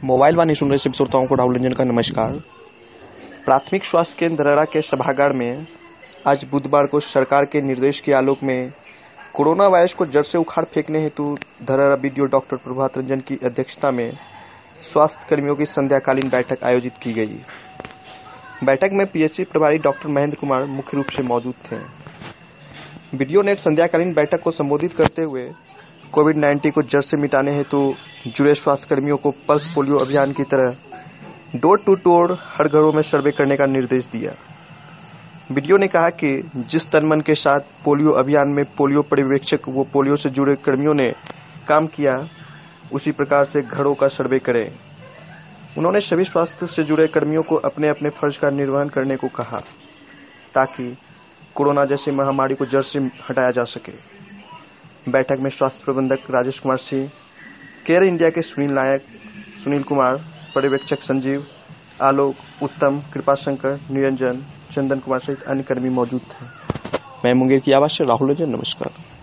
Mobile वाणी सुन रहे सभी श्रोताओं को राहुल रंजन का नमस्कार। प्राथमिक स्वास्थ्य केंद्र धरहरा के सभागार में आज बुधवार को सरकार के निर्देश के आलोक में कोरोना वायरस को जड़ से उखाड़ फेंकने हेतु धरहरा बीडीओ डॉक्टर प्रभात रंजन की अध्यक्षता में स्वास्थ्य कर्मियों की संध्याकालीन बैठक आयोजित की गई। बैठक में पीएचसी प्रभारी डॉक्टर महेंद्र कुमार मुख्य रूप से मौजूद थे। बीडीओ ने संध्याकालीन बैठक को संबोधित करते हुए कोविड-19 को जड़ से मिटाने हेतु जुड़े स्वास्थ्य कर्मियों को पल्स पोलियो अभियान की तरह डोर टू डोर हर घरों में सर्वे करने का निर्देश दिया। बीडीओ ने कहा कि जिस तन मन के साथ पोलियो अभियान में पोलियो पर्यवेक्षक व पोलियो से जुड़े कर्मियों ने काम किया, उसी प्रकार से घरों का सर्वे करें। उन्होंने सभी स्वास्थ्य से जुड़े कर्मियों को अपने अपने फर्ज का निर्वहन करने को कहा ताकि कोरोना जैसी महामारी को जड़ से हटाया जा सके। बैठक में स्वास्थ्य प्रबंधक राजेश कुमार सिंह, केयर इंडिया के सुनील नायक, सुनील कुमार, पर्यवेक्षक संजीव, आलोक, उत्तम, कृपाशंकर, निरंजन, चंदन कुमार सहित अन्य कर्मी मौजूद थे। मैं मुंगेर की आवाज से राहुल रंजन, नमस्कार।